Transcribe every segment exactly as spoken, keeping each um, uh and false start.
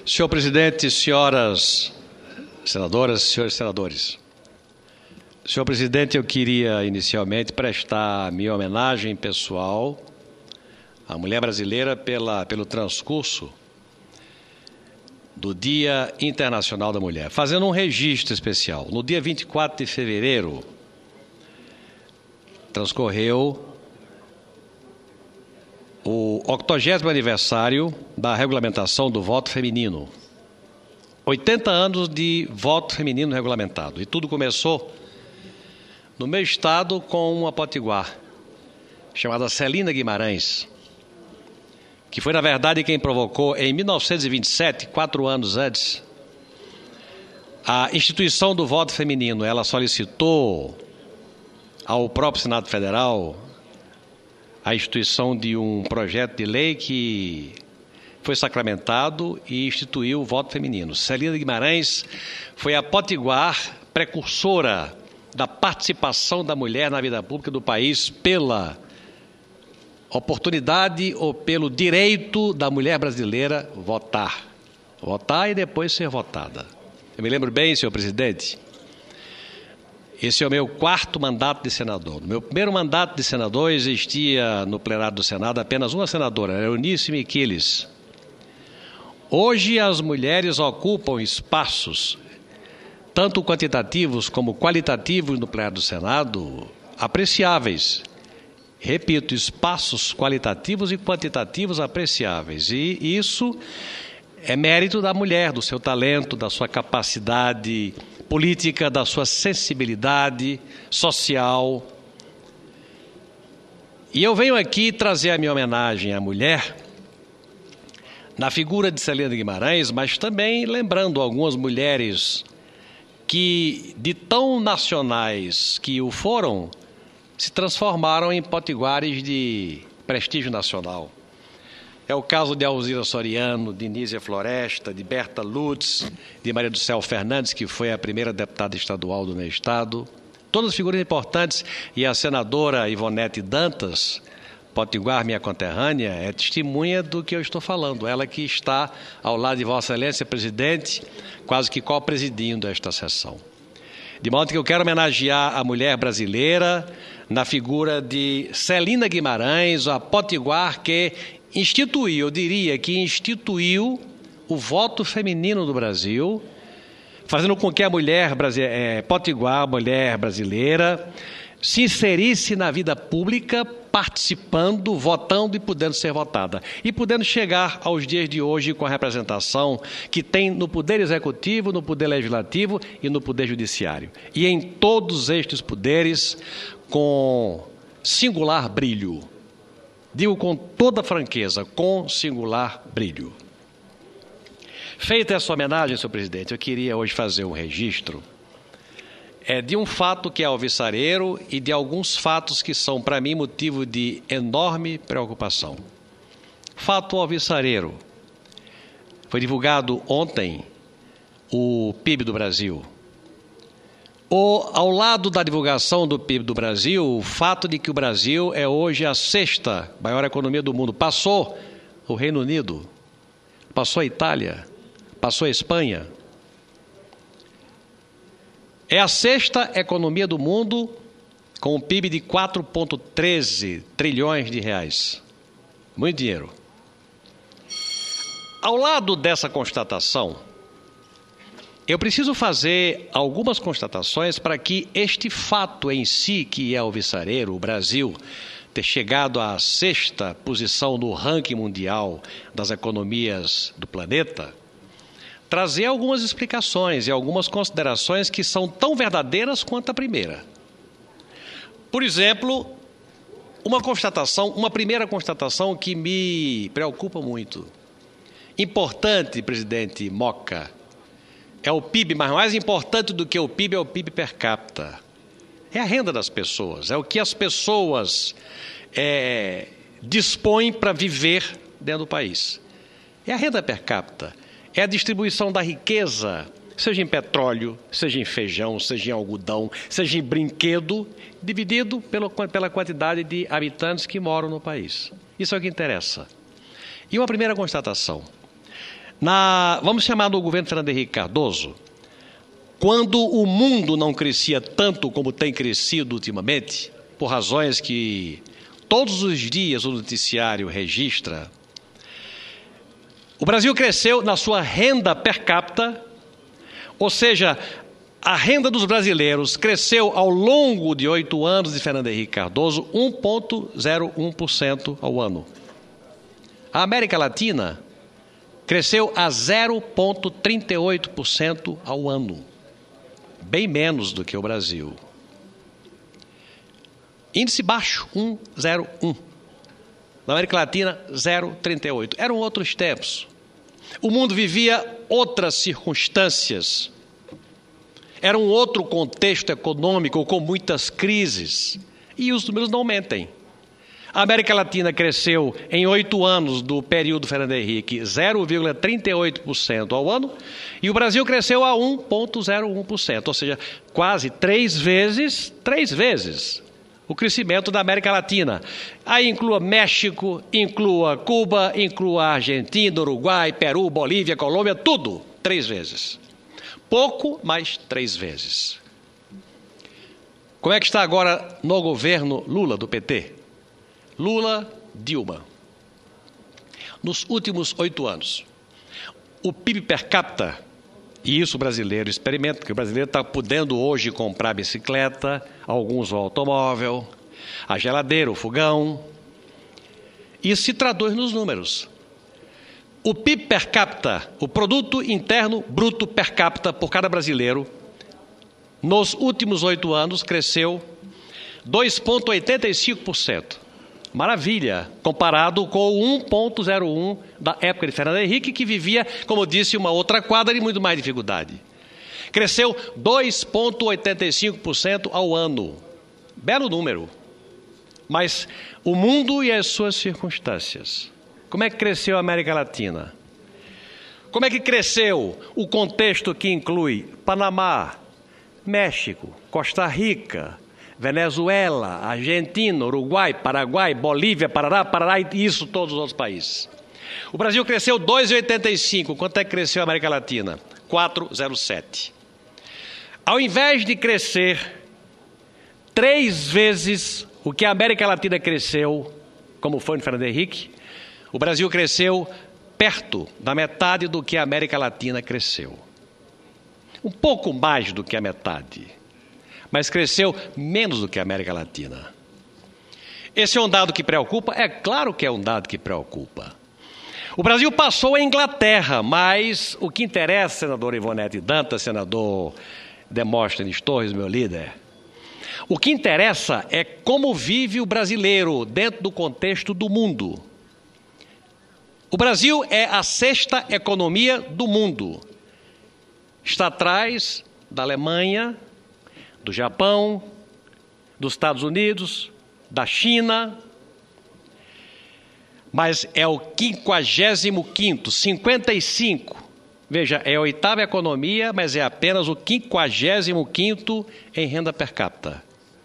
Senhor presidente, senhoras senadoras, senhores senadores. Senhor presidente, eu queria inicialmente prestar minha homenagem pessoal à mulher brasileira pela, pelo transcurso do Dia Internacional da Mulher, fazendo um registro especial. No dia vinte e quatro de fevereiro, transcorreu o octogésimo aniversário da regulamentação do voto feminino. oitenta anos de voto feminino regulamentado. E tudo começou no meu estado com uma potiguar chamada Celina Guimarães, que foi, na verdade, quem provocou, em mil novecentos e vinte e sete, quatro anos antes, a instituição do voto feminino. Ela solicitou ao próprio Senado Federal a instituição de um projeto de lei que foi sacramentado e instituiu o voto feminino. Celina Guimarães foi a potiguar precursora da participação da mulher na vida pública do país pela oportunidade ou pelo direito da mulher brasileira votar. Votar e depois ser votada. Eu me lembro bem, senhor presidente, esse é o meu quarto mandato de senador. No meu primeiro mandato de senador existia no plenário do Senado apenas uma senadora, Eunice Miquiles. Hoje as mulheres ocupam espaços, tanto quantitativos como qualitativos no plenário do Senado, apreciáveis. Repito, espaços qualitativos e quantitativos apreciáveis. E isso é mérito da mulher, do seu talento, da sua capacidade política, da sua sensibilidade social. E eu venho aqui trazer a minha homenagem à mulher na figura de Celina Guimarães, mas também lembrando algumas mulheres que, de tão nacionais que o foram, se transformaram em potiguares de prestígio nacional. É o caso de Alzira Soriano, de Nízia Floresta, de Berta Lutz, de Maria do Céu Fernandes, que foi a primeira deputada estadual do meu estado. Todas figuras importantes. E a senadora Ivonete Dantas, potiguar, minha conterrânea, é testemunha do que eu estou falando. Ela que está ao lado de Vossa Excelência, presidente, quase que co-presidindo esta sessão. De modo que eu quero homenagear a mulher brasileira na figura de Celina Guimarães, a potiguar que instituiu, eu diria que instituiu o voto feminino do Brasil, fazendo com que a mulher é, potiguar, a mulher brasileira, se inserisse na vida pública, participando, votando e podendo ser votada. E podendo chegar aos dias de hoje com a representação que tem no Poder Executivo, no Poder Legislativo e no Poder Judiciário. E em todos estes poderes, com singular brilho. Digo com toda franqueza, com singular brilho. Feita essa homenagem, senhor presidente, eu queria hoje fazer um registro é, de um fato que é alvissareiro e de alguns fatos que são, para mim, motivo de enorme preocupação. Fato alvissareiro. Foi divulgado ontem o P I B do Brasil. Ou, ao lado da divulgação do P I B do Brasil, o fato de que o Brasil é hoje a sexta maior economia do mundo. Passou o Reino Unido, passou a Itália, passou a Espanha. É a sexta economia do mundo com um P I B de quatro vírgula treze trilhões de reais. Muito dinheiro. Ao lado dessa constatação, eu preciso fazer algumas constatações para que este fato em si, que é alvissareiro, o Brasil ter chegado à sexta posição no ranking mundial das economias do planeta, trazer algumas explicações e algumas considerações que são tão verdadeiras quanto a primeira. Por exemplo, uma constatação, uma primeira constatação que me preocupa muito. Importante, presidente Moca, é o P I B, mas mais importante do que o P I B é o P I B per capita. É a renda das pessoas, é o que as pessoas é, dispõem para viver dentro do país. É a renda per capita, é a distribuição da riqueza, seja em petróleo, seja em feijão, seja em algodão, seja em brinquedo, dividido pela, pela quantidade de habitantes que moram no país. Isso é o que interessa. E uma primeira constatação. Na, vamos chamar do governo Fernando Henrique Cardoso, quando o mundo não crescia tanto como tem crescido ultimamente, por razões que todos os dias o noticiário registra, o Brasil cresceu na sua renda per capita, ou seja, a renda dos brasileiros cresceu ao longo de oito anos de Fernando Henrique Cardoso um vírgula zero um por cento ao ano. A América Latina cresceu a zero vírgula trinta e oito por cento ao ano, bem menos do que o Brasil. Índice baixo, um vírgula zero um. Na América Latina, zero vírgula trinta e oito. Eram outros tempos. O mundo vivia outras circunstâncias. Era um outro contexto econômico com muitas crises. E os números não mentem. A América Latina cresceu em oito anos do período Fernando Henrique zero vírgula trinta e oito por cento ao ano e o Brasil cresceu a um vírgula zero um por cento, ou seja, quase três vezes, três vezes o crescimento da América Latina. Aí inclua México, inclua Cuba, inclua Argentina, Uruguai, Peru, Bolívia, Colômbia, tudo, três vezes. Pouco, mas três vezes. Como é que está agora no governo Lula, do P T? Lula, Dilma. Nos últimos oito anos, o P I B per capita, e isso o brasileiro experimenta, porque o brasileiro está podendo hoje comprar bicicleta, alguns o automóvel, a geladeira, o fogão. Isso se traduz nos números. O P I B per capita, o produto interno bruto per capita por cada brasileiro, nos últimos oito anos cresceu dois vírgula oitenta e cinco por cento. Maravilha, comparado com o um vírgula zero um da época de Fernando Henrique, que vivia, como disse, uma outra quadra de muito mais dificuldade. Cresceu dois vírgula oitenta e cinco por cento ao ano. Belo número. Mas o mundo e as suas circunstâncias. Como é que cresceu a América Latina? Como é que cresceu o contexto que inclui Panamá, México, Costa Rica, Venezuela, Argentina, Uruguai, Paraguai, Bolívia, Pará, Pará e isso todos os outros países. O Brasil cresceu dois vírgula oitenta e cinco. Quanto é que cresceu a América Latina? quatro vírgula zero sete. Ao invés de crescer três vezes o que a América Latina cresceu, como foi no Fernando Henrique, o Brasil cresceu perto da metade do que a América Latina cresceu. Um pouco mais do que a metade. Mas cresceu menos do que a América Latina. Esse é um dado que preocupa? É claro que é um dado que preocupa. O Brasil passou a Inglaterra, mas o que interessa, senador Ivonete Dantas, senador Demóstenes Torres, meu líder, o que interessa é como vive o brasileiro dentro do contexto do mundo. O Brasil é a sexta economia do mundo. Está atrás da Alemanha, do Japão, dos Estados Unidos, da China, mas é o quinquagésimo quinto, cinquenta e cinco. Veja, é a oitava economia, mas é apenas o quinquagésimo quinto em renda per capita.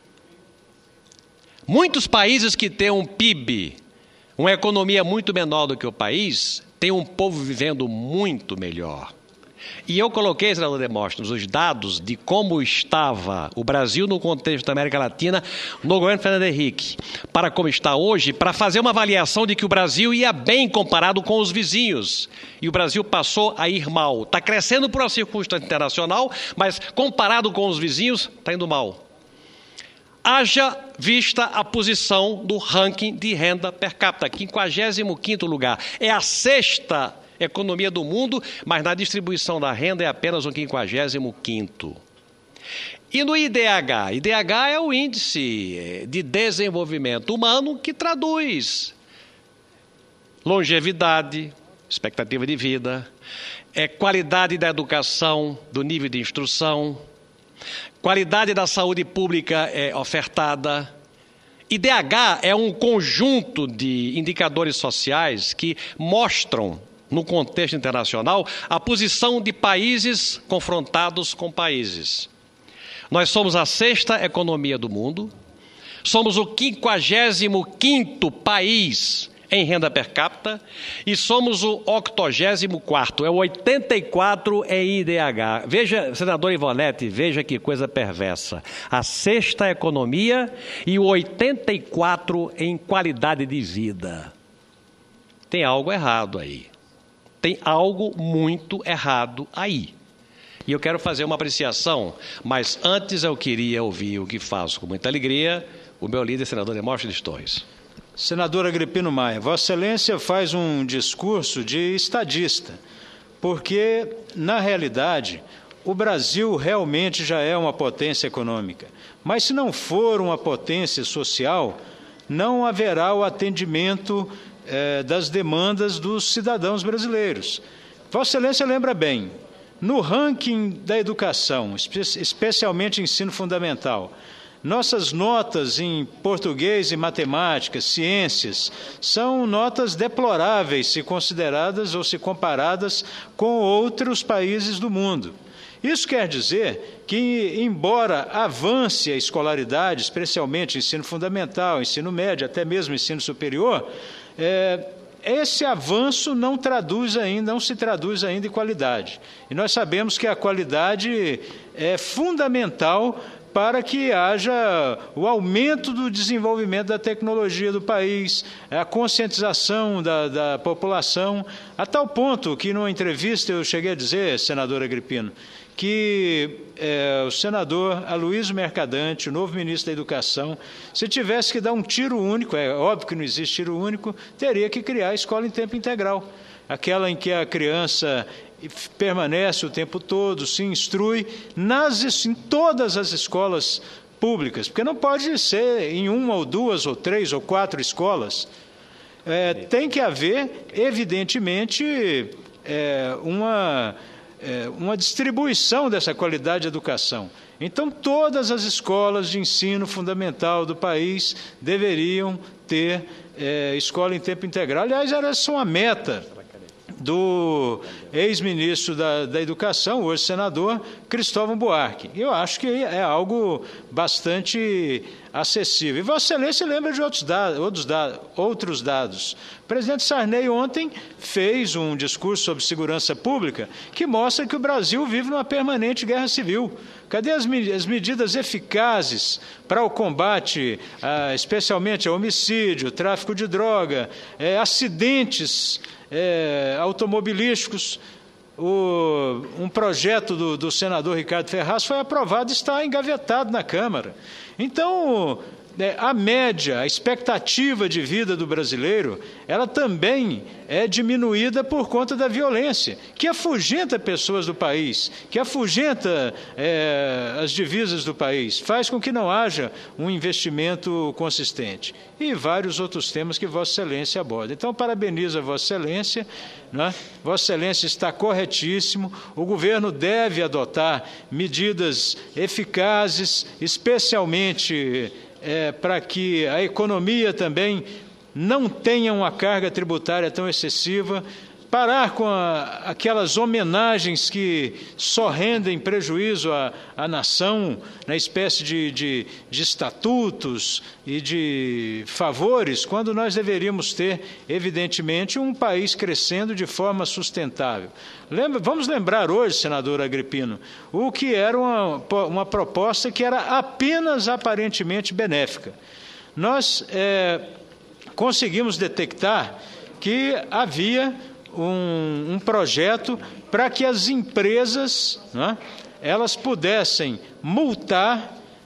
Muitos países que têm um P I B, uma economia muito menor do que o país, têm um povo vivendo muito melhor. E eu coloquei, senador Demóstenes, os dados de como estava o Brasil no contexto da América Latina no governo Fernando Henrique, para como está hoje, para fazer uma avaliação de que o Brasil ia bem comparado com os vizinhos. E o Brasil passou a ir mal. Está crescendo por uma circunstância internacional, mas comparado com os vizinhos, está indo mal. Haja vista a posição do ranking de renda per capita, quinquagésimo quinto lugar. É a sexta economia do mundo, mas na distribuição da renda é apenas o quinquagésimo quinto. E no I D H? I D H é o Índice de Desenvolvimento Humano que traduz longevidade, expectativa de vida, é qualidade da educação, do nível de instrução, qualidade da saúde pública é ofertada. I D H é um conjunto de indicadores sociais que mostram no contexto internacional, a posição de países confrontados com países. Nós somos a sexta economia do mundo, somos o quinquagésimo quinto país em renda per capita e somos o octogésimo quarto, é o oitenta e quatro em I D H. Veja, senador Ivonete, veja que coisa perversa. A sexta economia e o oitenta e quatro em qualidade de vida. Tem algo errado aí. Tem algo muito errado aí. E eu quero fazer uma apreciação, mas antes eu queria ouvir o que faço com muita alegria, o meu líder, senador Demóstenes Torres. Senador Agripino Maia, Vossa Excelência faz um discurso de estadista, porque, na realidade, o Brasil realmente já é uma potência econômica. Mas, se não for uma potência social, não haverá o atendimento eh, das demandas dos cidadãos brasileiros. Vossa Excelência lembra bem, no ranking da educação, espe- especialmente ensino fundamental, nossas notas em português e matemática, ciências, são notas deploráveis se consideradas ou se comparadas com outros países do mundo. Isso quer dizer que, embora avance a escolaridade, especialmente ensino fundamental, ensino médio, até mesmo ensino superior, é, esse avanço não traduz ainda, não se traduz ainda em qualidade. E nós sabemos que a qualidade é fundamental para que haja o aumento do desenvolvimento da tecnologia do país, a conscientização da, da população, a tal ponto que, numa entrevista, eu cheguei a dizer, senador Agripino, que é, o senador Aloysio Mercadante, o novo ministro da Educação, se tivesse que dar um tiro único, é óbvio que não existe tiro único, teria que criar a escola em tempo integral, aquela em que a criança permanece o tempo todo, se instrui nas, em todas as escolas públicas, porque não pode ser em uma ou duas ou três ou quatro escolas. É, tem que haver, evidentemente, é, uma, é, uma distribuição dessa qualidade de educação. Então, todas as escolas de ensino fundamental do país deveriam ter é, escola em tempo integral. Aliás, era só uma meta do ex-ministro da, da Educação, hoje senador, Cristóvão Buarque. Eu acho que é algo bastante acessível. E Vossa Excelência lembra de outros dados, outros dados, outros dados. O presidente Sarney ontem fez um discurso sobre segurança pública que mostra que o Brasil vive numa permanente guerra civil. Cadê as, as medidas eficazes para o combate, ah, especialmente ao homicídio, tráfico de droga, eh, acidentes É, automobilísticos? O, um projeto do, do senador Ricardo Ferraz foi aprovado e está engavetado na Câmara. Então, é, a média, a expectativa de vida do brasileiro, ela também é diminuída por conta da violência, que afugenta pessoas do país, que afugenta é, as divisas do país, faz com que não haja um investimento consistente. E vários outros temas que Vossa Excelência aborda. Então, parabenizo a Vossa Excelência, né? Vossa Excelência está corretíssimo, o governo deve adotar medidas eficazes, especialmente é, para que a economia também não tenha uma carga tributária tão excessiva, parar com a, aquelas homenagens que só rendem prejuízo à, à nação, na espécie de, de, de estatutos e de favores, quando nós deveríamos ter, evidentemente, um país crescendo de forma sustentável. Lembra, vamos lembrar hoje, senador Agripino, o que era uma, uma proposta que era apenas aparentemente benéfica. Nós é, conseguimos detectar que havia Um, um projeto para que as empresas, né, elas pudessem multar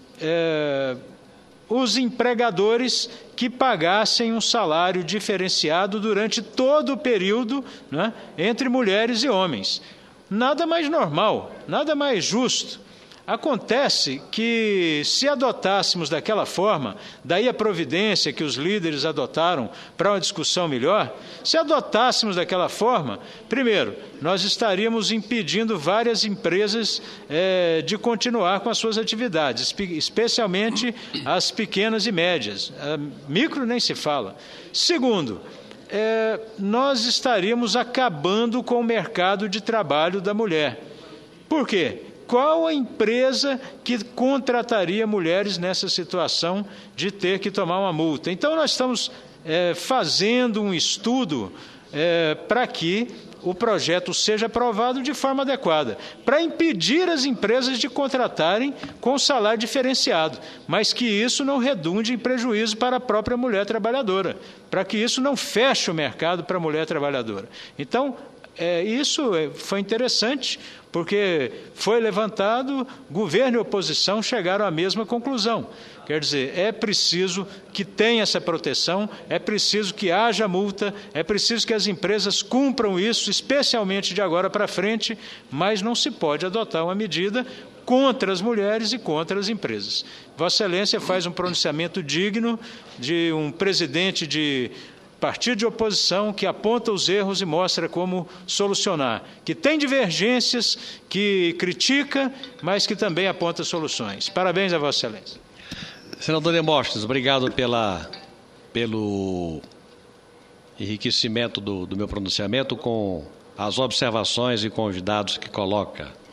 é, os empregadores que pagassem um salário diferenciado durante todo o período, né, entre mulheres e homens. Nada mais normal, nada mais justo. Acontece que, se adotássemos daquela forma, daí a providência que os líderes adotaram para uma discussão melhor, se adotássemos daquela forma, primeiro, nós estaríamos impedindo várias empresas é, de continuar com as suas atividades, especialmente as pequenas e médias. A micro nem se fala. Segundo, é, nós estaríamos acabando com o mercado de trabalho da mulher. Por quê? Qual a empresa que contrataria mulheres nessa situação de ter que tomar uma multa? Então, nós estamos é, fazendo um estudo é, para que o projeto seja aprovado de forma adequada, para impedir as empresas de contratarem com salário diferenciado, mas que isso não redunde em prejuízo para a própria mulher trabalhadora, para que isso não feche o mercado para a mulher trabalhadora. Então, é, isso foi interessante, porque foi levantado, governo e oposição chegaram à mesma conclusão. Quer dizer, é preciso que tenha essa proteção, é preciso que haja multa, é preciso que as empresas cumpram isso, especialmente de agora para frente, mas não se pode adotar uma medida contra as mulheres e contra as empresas. Vossa Excelência faz um pronunciamento digno de um presidente de partido de oposição que aponta os erros e mostra como solucionar, que tem divergências, que critica, mas que também aponta soluções. Parabéns a Vossa Excelência. Senador Demóstenes, obrigado pela, pelo enriquecimento do, do meu pronunciamento com as observações e com os dados que coloca.